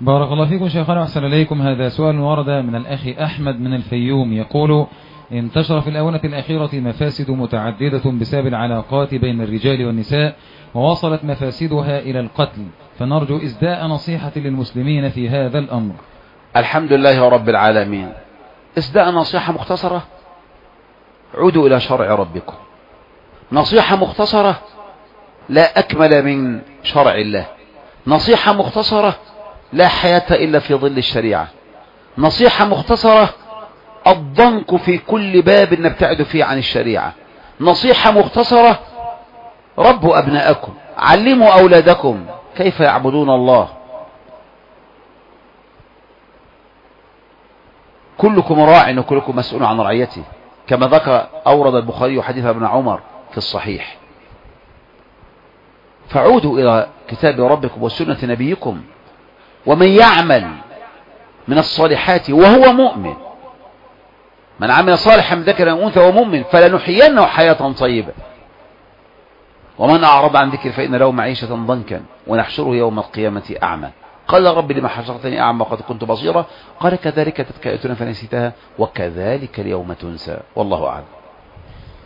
بارك الله فيكم شيخنا وأحسن إليكم. هذا سؤال ورد من الأخ أحمد من الفيوم، يقول: انتشر في الآونة الأخيرة مفاسد متعددة بسبب العلاقات بين الرجال والنساء، ووصلت مفاسدها إلى القتل، فنرجو إسداء نصيحة للمسلمين في هذا الأمر. الحمد لله رب العالمين. إسداء نصيحة مختصرة: عودوا إلى شرع ربكم. نصيحة مختصرة لا أكمل من شرع الله. نصيحة مختصرة: لا حياة إلا في ظل الشريعة. نصيحة مختصرة: الضنك في كل باب نبتعد فيه عن الشريعة. نصيحة مختصرة: ربوا أبناءكم، علموا أولادكم كيف يعبدون الله. كلكم راع وكلكم مسؤول عن رعيته، كما ذكر أورد البخاري حديث ابن عمر في الصحيح. فعودوا إلى كتاب ربكم وسنة نبيكم. ومن يعمل من الصالحات وهو مؤمن، من عمل صالحا من ذكر أو أنثى ومؤمن فلنحيينه حياة طيبة. ومن أعرض عن ذكر فإن له معيشة ضنكا ونحشره يوم القيامة أعمى. قال: رب لما حشرتني أعمى وقد كنت بصيرا؟ قال: كذلك تتك آياتنا فنسيتها وكذلك اليوم تنسى. والله أعلم.